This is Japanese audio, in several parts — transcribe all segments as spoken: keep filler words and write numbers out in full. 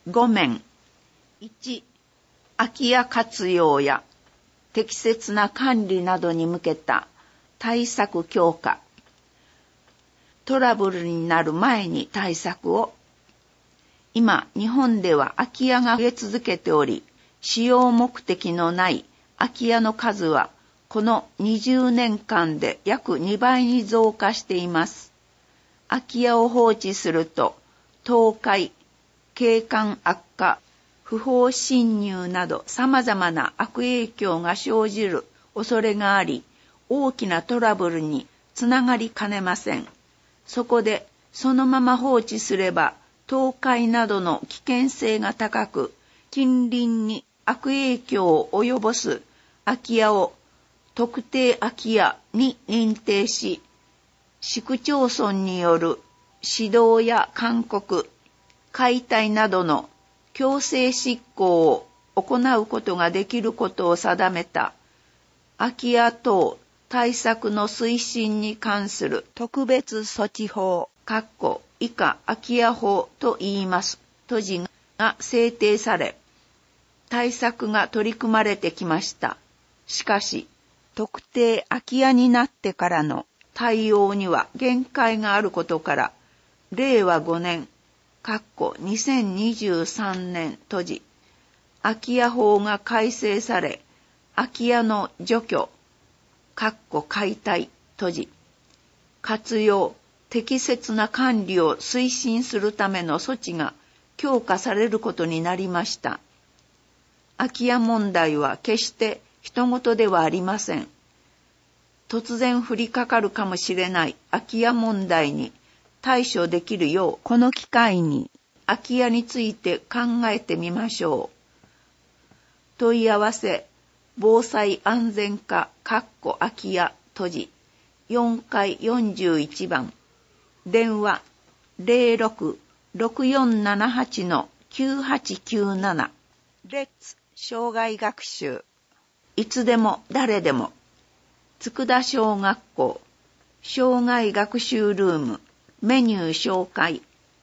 ご面。いち、空き家活用や適切な管理などに向けた対策強化。トラブルになる前に対策を。今、日本では空き家が増え続けており、使用目的のない空き家の数はこのにじゅうねんかんで約にばいに増加しています。空き家を放置すると、倒壊、景観悪化、不法侵入など様々な悪影響が生じる恐れがあり、大きなトラブルにつながりかねません。そこで、そのまま放置すれば、倒壊などの危険性が高く、近隣に悪影響を及ぼす空き家を特定空き家に認定し、市区町村による指導や勧告、解体などの強制執行を行うことができることを定めた空き家等対策の推進に関する特別措置法、括弧以下空き家法と言います、とじが制定され、対策が取り組まれてきました。しかし、特定空き家になってからの対応には限界があることから、れいわごねん、括弧にせんにじゅうさんねんとじ、空き家法が改正され、空き家の除去、括弧解体とじ、活用、適切な管理を推進するための措置が強化されることになりました。空き家問題は決して人事ではありません。突然降りかかるかもしれない空き家問題に対処できるよう、この機会に空き家について考えてみましょう。問い合わせ、防災安全課、括弧空き家、とじ、よんかいよんじゅういちばん、電話 ゼロろく ろくよんななはち きゅうはちきゅうなな、レッツ障害学習、いつでも誰でも、佃小学校、障害学習ルーム、メニュー紹介、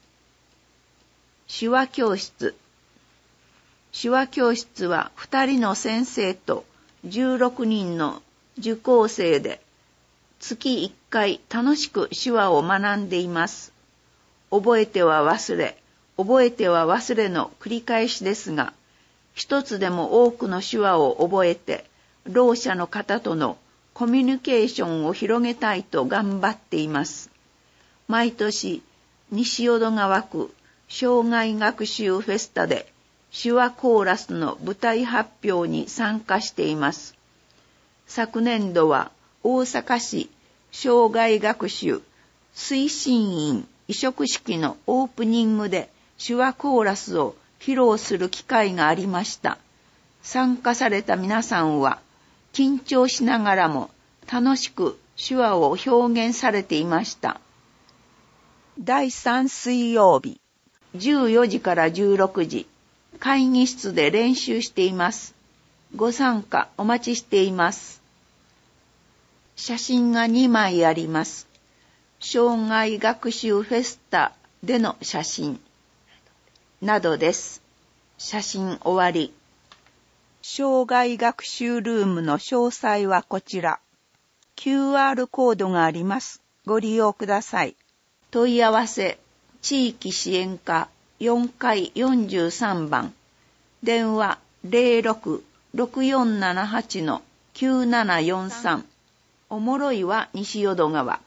手話教室。手話教室はふたりの先生とじゅうろくにんの受講生で月いっかい楽しく手話を学んでいます。覚えては忘れ、覚えては忘れの繰り返しですが、一つでも多くの手話を覚えて、ろう者の方とのコミュニケーションを広げたいと頑張っています。毎年、西淀川区障害学習フェスタで手話コーラスの舞台発表に参加しています。昨年度は大阪市障害学習推進員委嘱式のオープニングで手話コーラスを披露する機会がありました。参加された皆さんは緊張しながらも楽しく手話を表現されていました。だいさん水曜日、じゅうよじからじゅうろくじ、会議室で練習しています。ご参加お待ちしています。写真がにまいあります。障害学習フェスタでの写真などです。写真終わり。障害学習ルームの詳細はこちら。キューアール コードがあります。ご利用ください。問い合わせ、地域支援課よんかいよんじゅうさんばん、電話 ゼロろく ろくよんななはち きゅうななよんさん、おもろいは西淀川。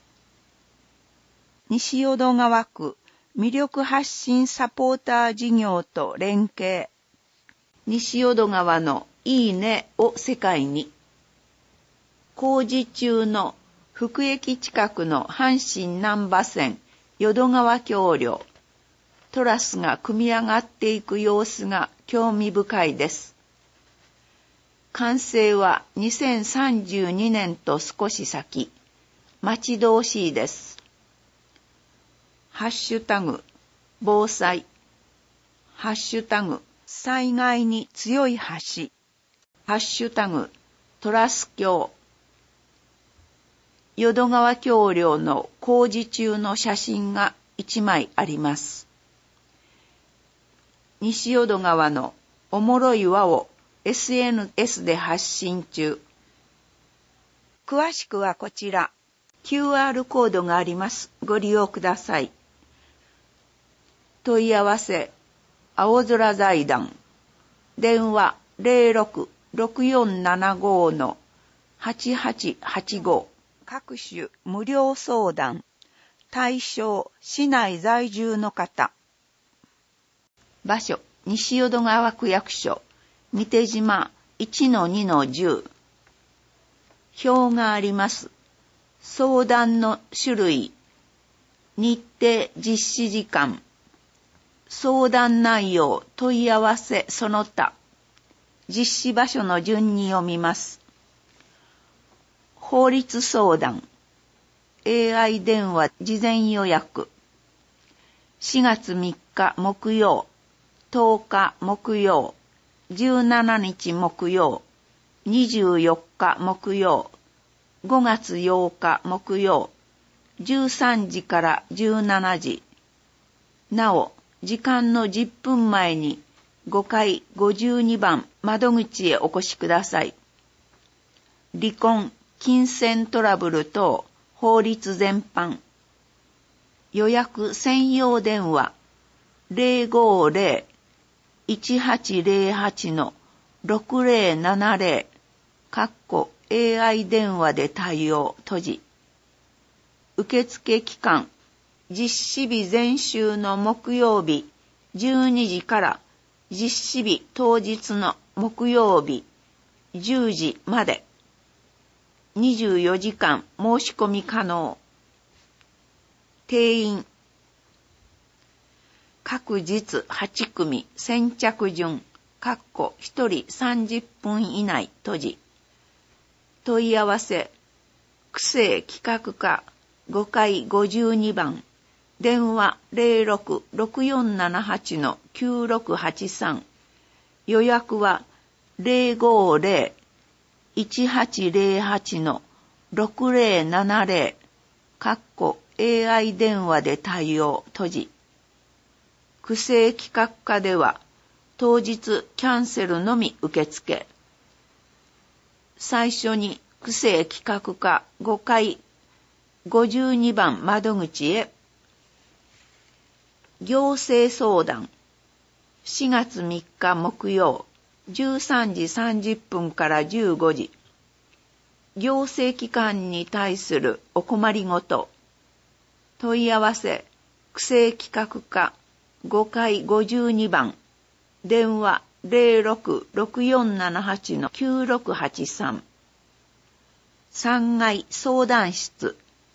西淀川区魅力発信サポーター事業と連携。西淀川のいいねを世界に。工事中の福駅近くの阪神難波線淀川橋梁。トラスが組み上がっていく様子が興味深いです。完成はにせんさんじゅうにねんと少し先。待ち遠しいです。ハッシュタグ防災、ハッシュタグ災害に強い橋、ハッシュタグトラス橋。淀川橋梁の工事中の写真がいちまいあります。 西淀川のおもろい輪を エスエヌエス で発信中。詳しくはこちら、キューアール コードがあります。ご利用ください。問い合わせ、青空財団。電話 ゼロろく ろくよんななご のはちはちはちご。各種無料相談。対象、市内在住の方。場所、西淀川区役所。三手島 いちのにのじゅう。表があります。相談の種類、日程、実施時間、相談内容、問い合わせ、その他、実施場所の順に読みます。法律相談、エーアイ 電話事前予約、しがつみっか木曜、とおか木曜、じゅうしちにち木曜、にじゅうよっか木曜、ごがつようか木曜、じゅうさんじからじゅうしちじ。なお、時間のじゅっぷんまえにごかいごじゅうにばん窓口へお越しください。離婚、金銭トラブル等、法律全般。予約専用電話 ゼロごゼロ いちはちゼロはち のろくゼロななゼロ、かっこ エーアイ 電話で対応、閉じ。受付期間、実施日前週の木曜日じゅうにじから実施日当日の木曜日じゅうじまで。にじゅうよじかん申し込み可能。定員。各日はちくみ先着順、かっこひとりさんじゅっぷん以内、閉じ。問い合わせ、区政企画課ごかいごじゅうにばん、電話 ゼロろく ろくよんななはち のきゅうろくはちさん、予約はゼロごゼロ いちはちゼロはち のろくゼロななゼロ、かっこ エーアイ 電話で対応、閉じ。区政企画課では、当日キャンセルのみ受付。最初に区政企画課ごかいごじゅうにばん窓口へ。行政相談。しがつみっか木曜、じゅうさんじさんじゅっぷんからじゅうごじ。行政機関に対するお困りごと。問い合わせ、区政企画課ごかいごじゅうにばん、電話ゼロろく ろくよんななはち のきゅうろくはちさん。さんがい相談室。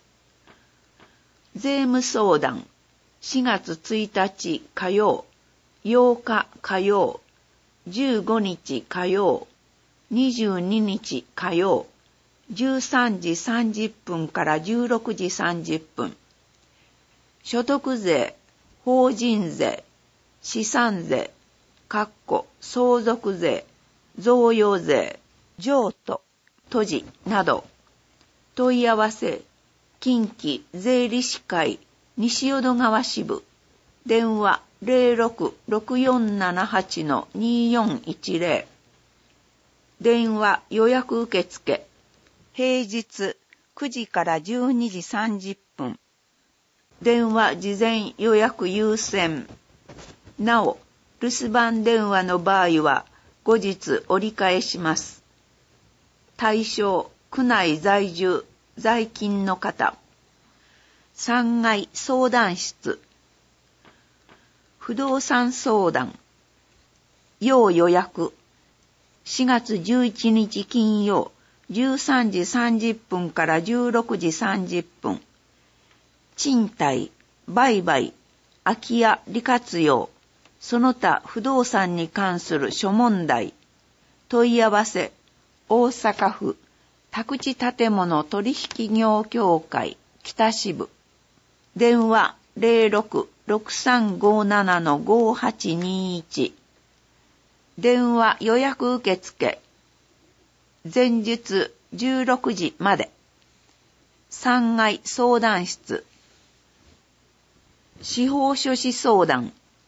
税務相談。しがつついたち火曜、ようか火曜、じゅうごにち火曜、にじゅうににち火曜、じゅうさんじさんじゅっぷんからじゅうろくじさんじゅっぷん。所得税、法人税、資産税、かっこ相続税、贈与税、譲渡、閉じなど。問い合わせ、近畿税理士会西淀川支部、電話ゼロろく ろくよんななはち のによんいちゼロ。電話予約受付、平日くじからじゅうにじさんじゅっぷん。電話事前予約優先。なお、留守番電話の場合は後日折り返します。対象、区内在住、在勤の方。さんがい相談室。不動産相談。要予約。しがつじゅういちにち金曜、じゅうさんじさんじゅっぷんからじゅうろくじさんじゅっぷん。賃貸、売買、空き家利活用、その他不動産に関する諸問題。問い合わせ、大阪府宅地建物取引業協会北支部。電話ゼロろく ろくさんごなな のごはちにいち。電話予約受付。前日じゅうろくじまで。さんがい相談室。司法書士相談。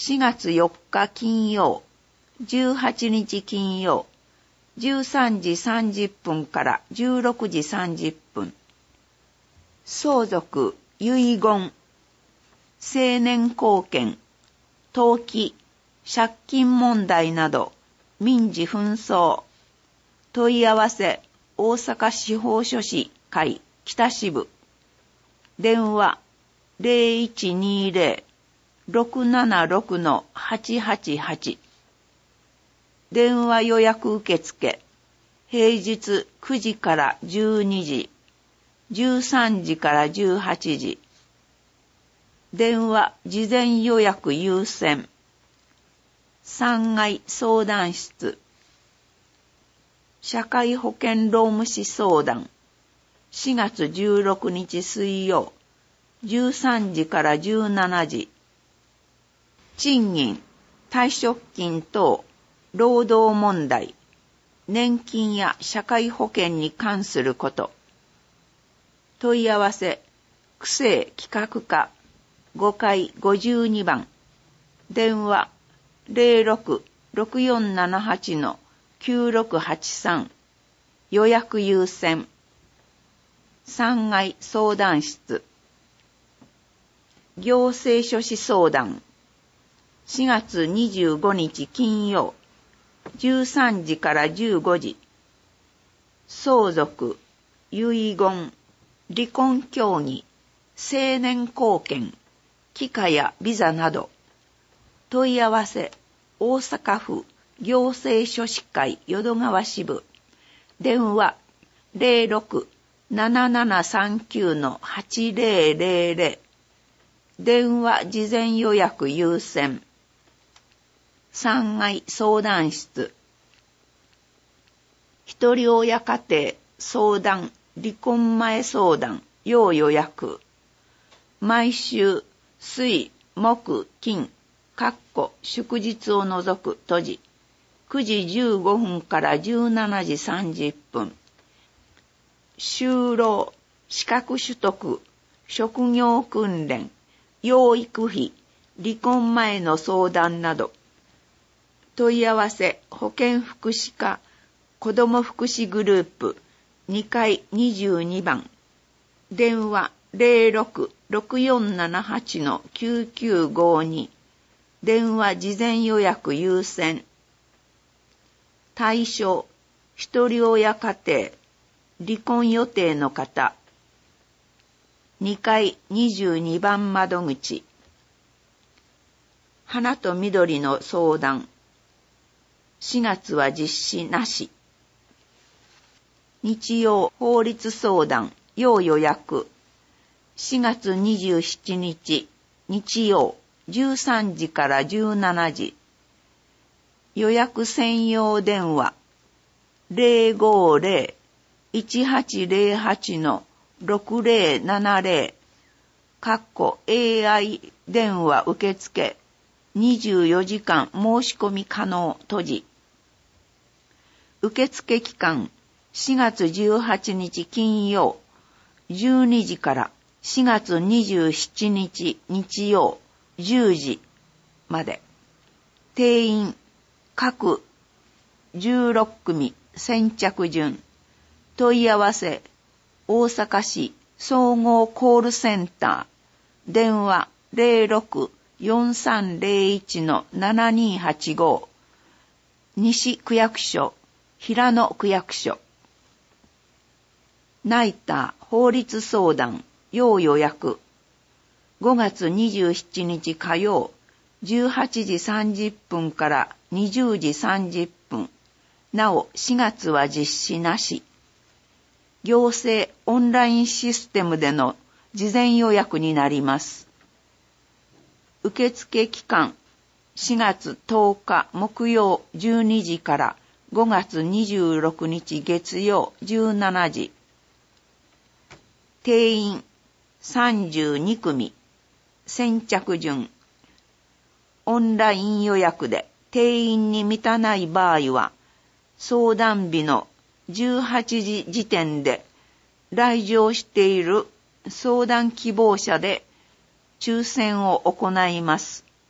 しがつよっか金曜、じゅうはちにち金曜、じゅうさんじさんじゅっぷんからじゅうろくじさんじゅっぷん。相続、遺言、成年後見、登記、借金問題など、民事紛争。問い合わせ、大阪司法書士会北支部。電話、ゼロいちにゼロ ろくななろく はちはちはち。電話予約受付、平日くじからじゅうにじ、じゅうさんじからじゅうはちじ。電話事前予約優先。さんがい相談室。社会保険労務士相談。しがつじゅうろくにち水曜、じゅうさんじからじゅうしちじ。賃金、退職金等、労働問題、年金や社会保険に関すること。問い合わせ、区政企画課ごかいごじゅうにばん。電話、ゼロろく ろくよんななはち きゅうろくはちさん。予約優先。さんがい相談室。行政書士相談。しがつにじゅうごにち金曜、じゅうさんじからじゅうごじ。相続、遺言、離婚協議、成年後見、帰化やビザなど。問い合わせ、大阪府行政書士会淀川支部。電話、ゼロろく ななななさんきゅう はちゼロゼロゼロ。電話事前予約優先。さんがい相談室。一人親家庭相談、離婚前相談、要予約。毎週、水、木、金、かっこ祝日を除く閉じ。くじじゅうごふんからじゅうしちじさんじゅっぷん。就労、資格取得、職業訓練、養育費、離婚前の相談など。問い合わせ、保健福祉課、子ども福祉グループ、にかいにじゅうにばん。電話、ゼロろく ろくよんななはち きゅうきゅうごに。電話事前予約優先。対象、一人親家庭、離婚予定の方。にかいにじゅうにばん窓口。花と緑の相談。しがつは実施なし。日曜法律相談、要予約。しがつにじゅうしちにち、日曜、じゅうさんじからじゅうしちじ。予約専用電話、ゼロごゼロ いちはちゼロはち ろくゼロななゼロ。かっこ エーアイ 電話受付、にじゅうよじかん申し込み可能閉じ。受付期間、しがつじゅうはちにち金曜、じゅうにじからしがつにじゅうしちにち日曜、じゅうじまで。定員、各じゅうろっくみ先着順。問い合わせ、大阪市総合コールセンター。電話ゼロろく よんさんゼロいち ななにはちご。西区役所、平野区役所。ナイター法律相談、要予約。ごがつにじゅうしちにち火曜、じゅうはちじさんじゅっぷんからにじゅうじさんじゅっぷん。なおしがつは実施なし。行政オンラインシステムでの事前予約になります。受付期間、しがつとおか木曜じゅうにじからごがつにじゅうろくにち月曜じゅうしちじ。定員さんじゅうにくみ。先着順。オンライン予約で定員に満たない場合は、相談日のじゅうはちじ時点で来場している相談希望者で抽選を行います。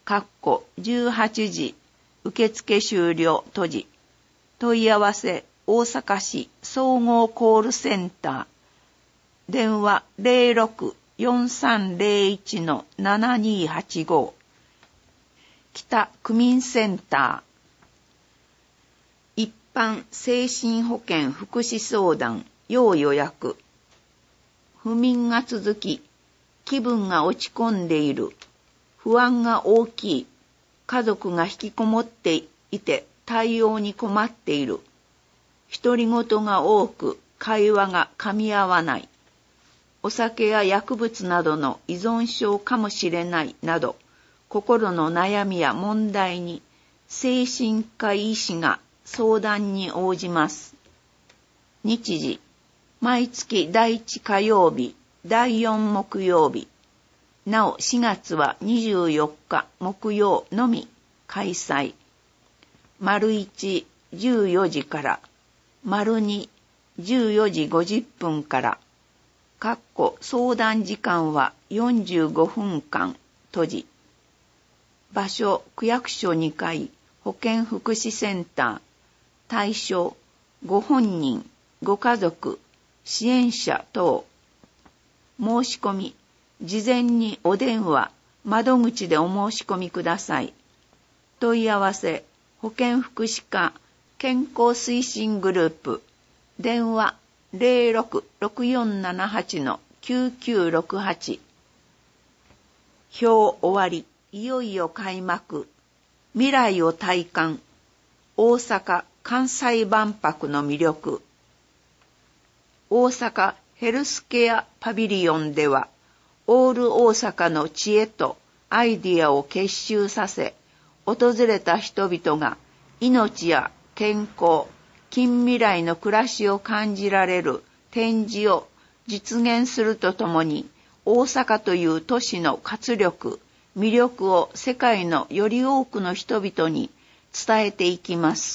かっこじゅうはちじ、受付終了閉じ。問い合わせ、大阪市総合コールセンター。電話 ゼロろく よんさんゼロいち のななにーはちご。北区民センター。一般精神保健福祉相談、要予約。不眠が続き、気分が落ち込んでいる。不安が大きい。家族が引きこもっていて対応に困っている。独り言が多く会話が噛み合わない。お酒や薬物などの依存症かもしれないなど、心の悩みや問題に精神科医師が相談に応じます。日時、毎月第一火曜日、第四木曜日。なおしがつはにじゅうよっか木曜のみ開催。丸一、じゅうよじから、丸二、じゅうよじごじゅっぷんから、かっこ相談時間はよんじゅうごふんかん閉じ。場所、区役所にかい、保健福祉センター。対象、ご本人、ご家族、支援者等。申し込み、事前にお電話、窓口でお申し込みください。問い合わせ、保健福祉課健康推進グループ。電話 ゼロろく ろくよんななはち のきゅうきゅうろくはち。表終わり。いよいよ開幕。未来を体感。大阪・関西万博の魅力。大阪ヘルスケアパビリオンでは、オール大阪の知恵とアイディアを結集させ、訪れた人々が命や健康、近未来の暮らしを感じられる展示を実現するとともに、大阪という都市の活力、魅力を世界のより多くの人々に伝えていきます。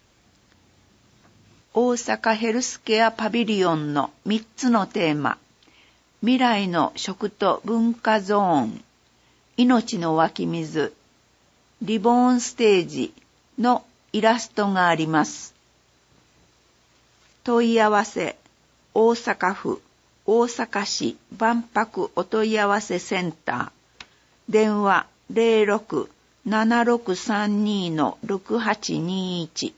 大阪ヘルスケアパビリオンのみっつのテーマ、未来の食と文化ゾーン、命の湧き水、リボーンステージのイラストがあります。問い合わせ、大阪府大阪市万博お問い合わせセンター。電話 ゼロろく ななろくさんに のろくはちにいち。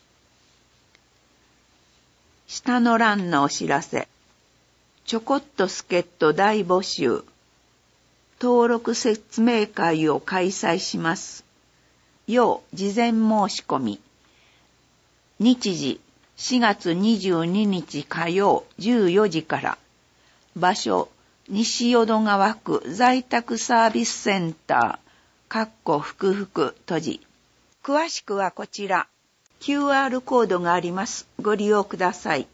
下の欄のお知らせ。ちょこっと助っ人大募集。登録説明会を開催します。要事前申し込み。日時しがつにじゅうににち火曜じゅうよじから。場所西淀川区在宅サービスセンター、かっこ福福閉じ。詳しくはこちら、キューアール コードがあります。ご利用ください。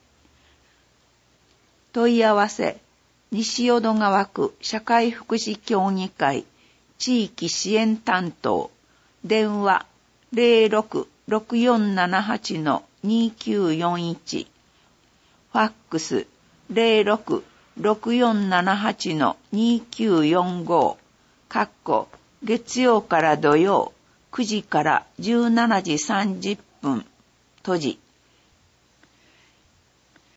問い合わせ、西淀川区社会福祉協議会地域支援担当。電話 ゼロろく ろくよんななはち のにきゅうよんいち。ファックス ゼロろく ろくよんななはち のにきゅうよんご。かっこ月曜から土曜くじからじゅうしちじさんじゅっぷん閉じ。